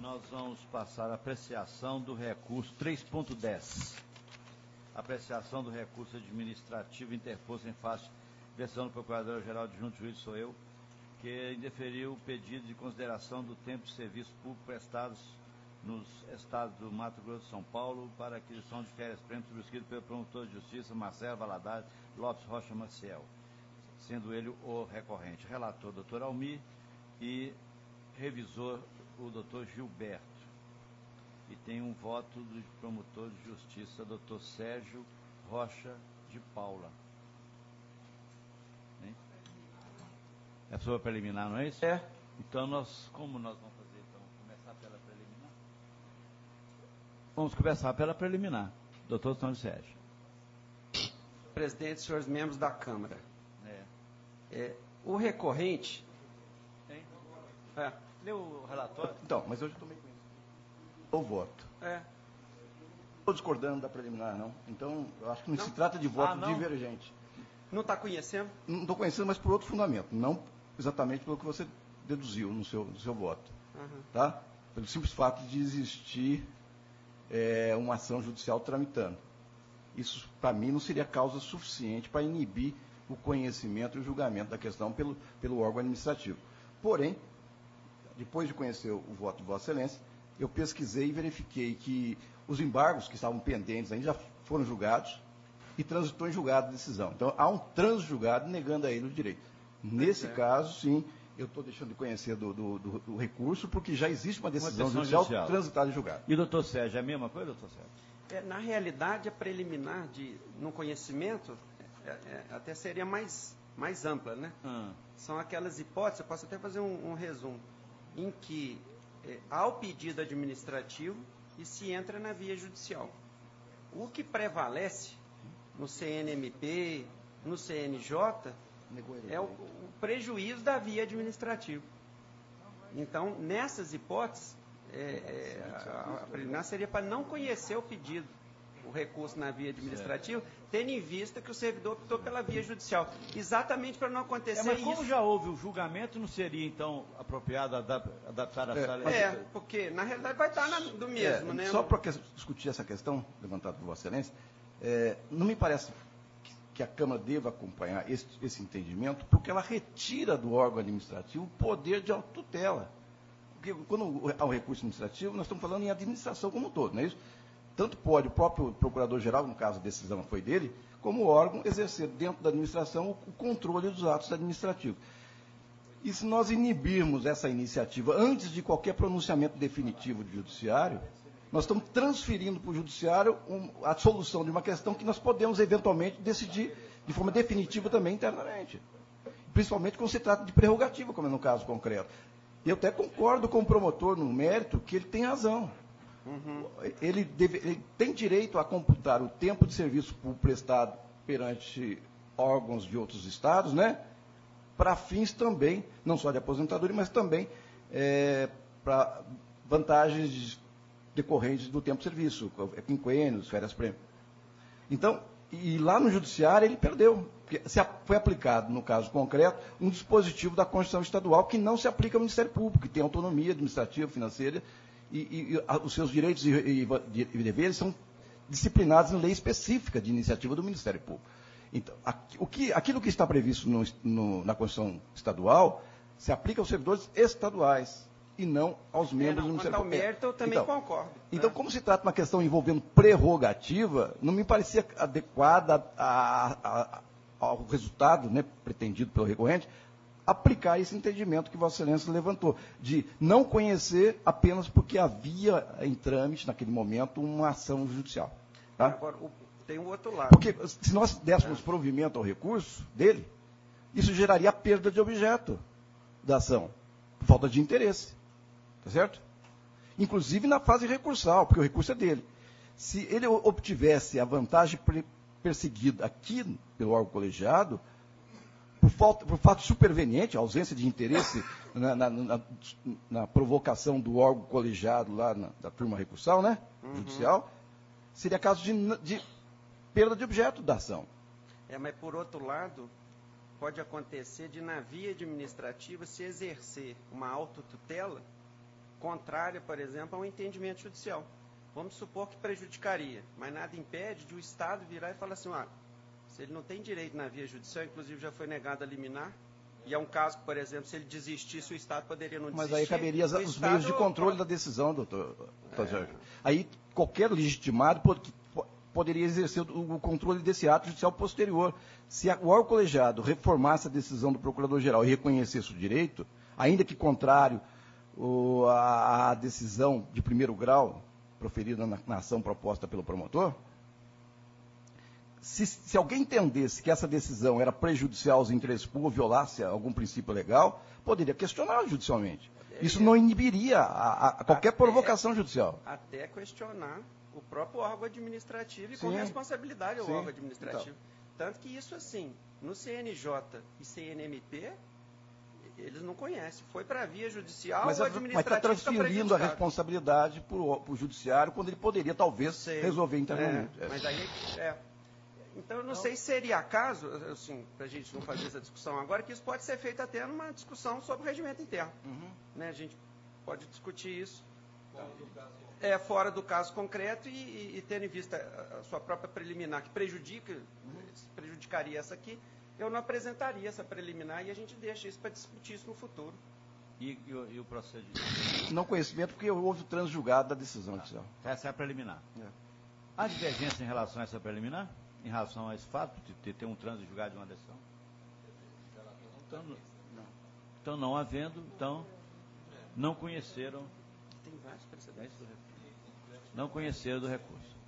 Nós vamos passar a apreciação do recurso 3.10. Apreciação do recurso administrativo interposto em face de decisão do Procurador-Geral Adjunto Juiz, sou eu, que indeferiu o pedido de consideração do tempo de serviço público prestados nos estados do Mato Grosso e São Paulo para aquisição de férias-prêmio subscrito pelo promotor de justiça Marcelo Valadares Lopes Rocha Maciel, sendo ele o recorrente. Relator, doutor Almir, e revisor, o doutor Gilberto. E tem um voto do promotor de justiça, doutor Sérgio Rocha de Paula. Hein? É sobre preliminar, não é isso? É. Então, como nós vamos fazer? Então, começar pela preliminar? Vamos começar pela preliminar. Doutor Antônio Sérgio. Presidente, senhores membros da Câmara. O recorrente... Lê o relatório. Então, mas eu já tomei conhecimento. O voto. Estou discordando da preliminar, não. Então, eu acho que não se trata de voto divergente. Não está conhecendo? Não estou conhecendo, mas por outro fundamento. Não exatamente pelo que você deduziu no seu voto. Tá? Pelo simples fato de existir uma ação judicial tramitando. Isso, para mim, não seria causa suficiente para inibir o conhecimento e o julgamento da questão pelo órgão administrativo. Porém, depois de conhecer o voto de Vossa Excelência, eu pesquisei e verifiquei que os embargos que estavam pendentes ainda já foram julgados e transitou em julgado a decisão. Então, há um trânsito julgado negando a ele o direito. Nesse caso, sim, eu estou deixando de conhecer do recurso, porque já existe uma decisão judicial transitada em julgado. E o doutor Sérgio, é a mesma coisa, doutor Sérgio? Na realidade, a preliminar no conhecimento até seria mais ampla, né? São aquelas hipóteses, eu posso até fazer um resumo, em que há o pedido administrativo e se entra na via judicial. O que prevalece no CNMP, no CNJ, é o prejuízo da via administrativa. Então, nessas hipóteses, a preliminar seria para não conhecer o pedido, o recurso na via administrativa, tendo em vista que o servidor optou pela via judicial. Exatamente para não acontecer mas como isso. já houve o julgamento, não seria, então, apropriado adaptar a sala? Porque, na realidade, vai estar do mesmo, né? Só para discutir essa questão, levantada por Vossa Excelência, não me parece que a Câmara deva acompanhar esse entendimento, porque ela retira do órgão administrativo o poder de autotutela. Porque quando há o recurso administrativo, nós estamos falando em administração como um todo, não é isso? Tanto pode o próprio Procurador-Geral, no caso a decisão foi dele, como o órgão exercer dentro da administração o controle dos atos administrativos. E se nós inibirmos essa iniciativa antes de qualquer pronunciamento definitivo do Judiciário, nós estamos transferindo para o Judiciário a solução de uma questão que nós podemos eventualmente decidir de forma definitiva também internamente. Principalmente quando se trata de prerrogativa, como é no caso concreto. E eu até concordo com o promotor no mérito que ele tem razão. Ele tem direito a computar o tempo de serviço público prestado perante órgãos de outros estados, né? Para fins também, não só de aposentadoria, mas também para vantagens decorrentes do tempo de serviço, quinquênios, férias-prêmio. Então, e lá no Judiciário ele perdeu, porque foi aplicado, no caso concreto, um dispositivo da Constituição Estadual que não se aplica ao Ministério Público, que tem autonomia administrativa, financeira, e os seus direitos e deveres são disciplinados em lei específica de iniciativa do Ministério Público. Então, aquilo que está previsto na Constituição Estadual se aplica aos servidores estaduais e não aos membros do Ministério Público. Mérito, eu também concordo. Então, como se trata de uma questão envolvendo prerrogativa, não me parecia adequada ao resultado, né, pretendido pelo recorrente, aplicar esse entendimento que Vossa Excelência levantou, de não conhecer apenas porque havia em trâmite, naquele momento, uma ação judicial. Tá? Agora, tem um outro lado. Porque se nós dessemos provimento ao recurso dele, isso geraria perda de objeto da ação, por falta de interesse. Tá certo? Inclusive na fase recursal, porque o recurso é dele. Se ele obtivesse a vantagem perseguida aqui pelo órgão colegiado, por fato superveniente, a ausência de interesse na provocação do órgão colegiado lá da turma recursal, né, judicial, seria caso de perda de objeto da ação. Mas por outro lado, pode acontecer de na via administrativa se exercer uma autotutela contrária, por exemplo, a um entendimento judicial. Vamos supor que prejudicaria, mas nada impede de o Estado virar e falar assim, se ele não tem direito na via judicial, inclusive já foi negado a liminar, e é um caso que, por exemplo, se ele desistisse, o Estado poderia não desistir. Mas aí caberia os meios de controle da decisão, doutor Jorge. Aí qualquer legitimado poderia exercer o controle desse ato judicial posterior. Se o órgão colegiado reformasse a decisão do Procurador-Geral e reconhecesse o direito, ainda que contrário à decisão de primeiro grau proferida na ação proposta pelo promotor, se alguém entendesse que essa decisão era prejudicial aos interesses públicos, violasse algum princípio legal, poderia questionar judicialmente. Isso não inibiria qualquer provocação judicial. Até questionar o próprio órgão administrativo e com responsabilidade ao órgão administrativo. Tanto que isso, assim, no CNJ e CNMP, eles não conhecem. Foi para a via judicial ou administrativa. Mas está transferindo a responsabilidade para o judiciário, quando ele poderia, talvez, resolver internamente. Mas aí Então, eu não sei se seria caso, assim, para a gente não fazer essa discussão agora, que isso pode ser feito até numa discussão sobre o regimento interno. Né? A gente pode discutir isso fora do caso concreto e tendo em vista a sua própria preliminar, que prejudicaria essa aqui, eu não apresentaria essa preliminar e a gente deixa isso para discutir isso no futuro. E o procedimento? Não conhecimento, porque houve o transjulgado da decisão judicial. Essa é a preliminar. Há divergência em relação a essa preliminar? Em relação a esse fato de ter um trânsito julgado de uma decisão? Então, não havendo, não conheceram. Tem vários precedentes do recurso. Não conheceram do recurso.